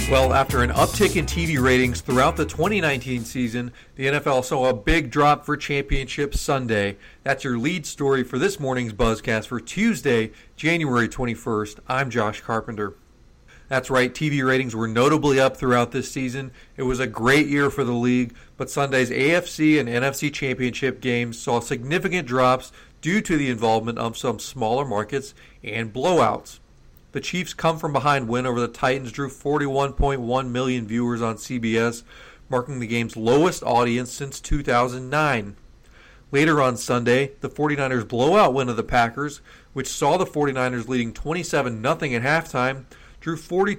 Well, after an uptick in TV ratings throughout the 2019 season, the NFL saw a big drop for Championship Sunday. That's your lead story for this morning's Buzzcast for Tuesday, January 21st. I'm Josh Carpenter. That's right, TV ratings were notably up throughout this season. It was a great year for the league, but Sunday's AFC and NFC Championship games saw significant drops due to the involvement of some smaller markets and blowouts. The Chiefs' come-from-behind win over the Titans drew 41.1 million viewers on CBS, marking the game's lowest audience since 2009. Later on Sunday, the 49ers' blowout win of the Packers, which saw the 49ers leading 27-0 at halftime, drew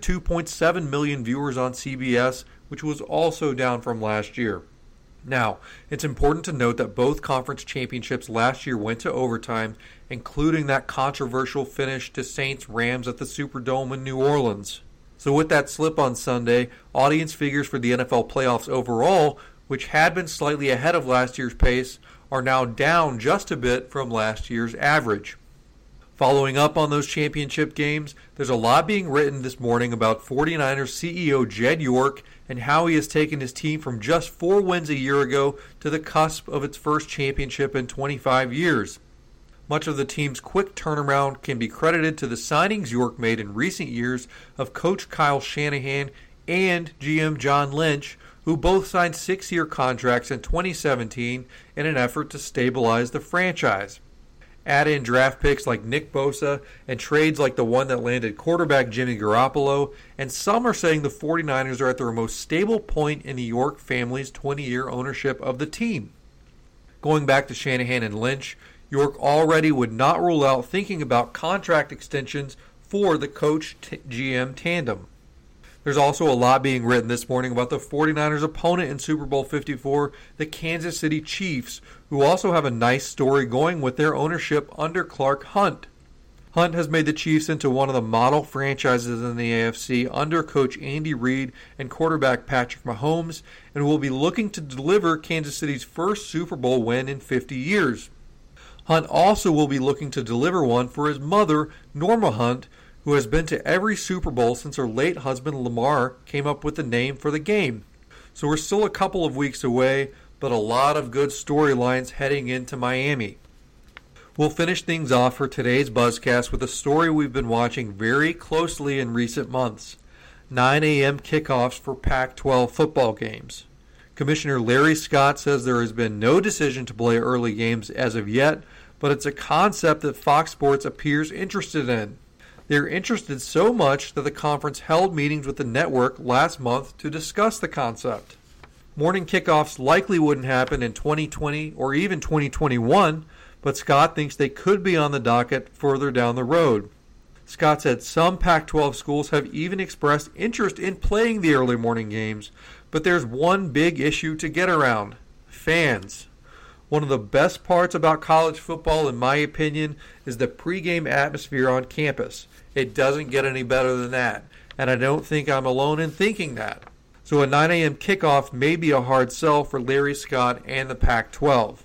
42.7 million viewers on CBS, which was also down from last year. Now, it's important to note that both conference championships last year went to overtime, including that controversial finish to Saints-Rams at the Superdome in New Orleans. So with that slip on Sunday, audience figures for the NFL playoffs overall, which had been slightly ahead of last year's pace, are now down just a bit from last year's average. Following up on those championship games, there's a lot being written this morning about 49ers CEO Jed York and how he has taken his team from just 4 wins a year ago to the cusp of its first championship in 25 years. Much of the team's quick turnaround can be credited to the signings York made in recent years of Coach Kyle Shanahan and GM John Lynch, who both signed 6-year contracts in 2017 in an effort to stabilize the franchise. Add in draft picks like Nick Bosa and trades like the one that landed quarterback Jimmy Garoppolo, and some are saying the 49ers are at their most stable point in the York family's 20-year ownership of the team. Going back to Shanahan and Lynch, York already would not rule out thinking about contract extensions for the coach-GM tandem. There's also a lot being written this morning about the 49ers' opponent in Super Bowl 54, the Kansas City Chiefs, who also have a nice story going with their ownership under Clark Hunt. Hunt has made the Chiefs into one of the model franchises in the AFC under coach Andy Reid and quarterback Patrick Mahomes, and will be looking to deliver Kansas City's first Super Bowl win in 50 years. Hunt also will be looking to deliver one for his mother, Norma Hunt, who has been to every Super Bowl since her late husband Lamar came up with the name for the game. So we're still a couple of weeks away, but a lot of good storylines heading into Miami. We'll finish things off for today's Buzzcast with a story we've been watching very closely in recent months: 9 a.m. kickoffs for Pac-12 football games. Commissioner Larry Scott says there has been no decision to play early games as of yet, but it's a concept that Fox Sports appears interested in. They're interested so much that the conference held meetings with the network last month to discuss the concept. Morning kickoffs likely wouldn't happen in 2020 or even 2021, but Scott thinks they could be on the docket further down the road. Scott said some Pac-12 schools have even expressed interest in playing the early morning games, but there's one big issue to get around: fans. One of the best parts about college football, in my opinion, is the pregame atmosphere on campus. It doesn't get any better than that, and I don't think I'm alone in thinking that. So a 9 a.m. kickoff may be a hard sell for Larry Scott and the Pac-12.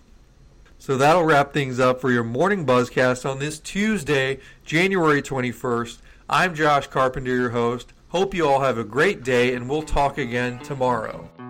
So that'll wrap things up for your morning Buzzcast on this Tuesday, January 21st. I'm Josh Carpenter, your host. Hope you all have a great day, and we'll talk again tomorrow.